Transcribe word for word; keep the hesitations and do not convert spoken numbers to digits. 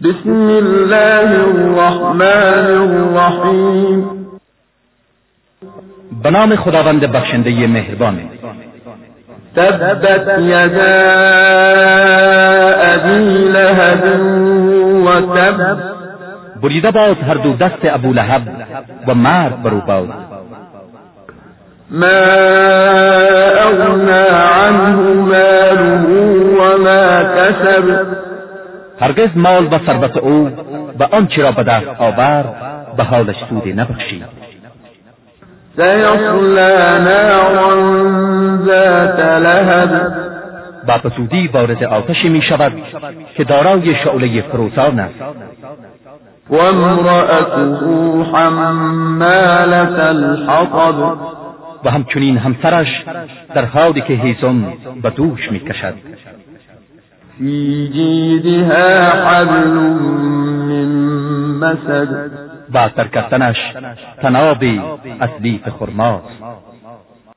بسم الله الرحمن الرحیم. به نام خداوند بخشنده مهربان. تبت یدا ابی لهب و تب. بریده باد هر دو دست ابو لهب و مرگ بر او باد. ما اغنى عنه ماله و ما کسب. هرگز مال و ثروت او به آنچه را به دست آورد به حالش سودی نبخشید. سیصلی نارا ذات لهب. با بزودی وارد آتشی می شود که دارای شعله فروزان است. و امرأته حمالة الحطب. و همچنین همسرش در حالی که هیزم به دوش می کشد. فی جیدها حبل من مسد. و در گردنش طنابی از لیف خرماست.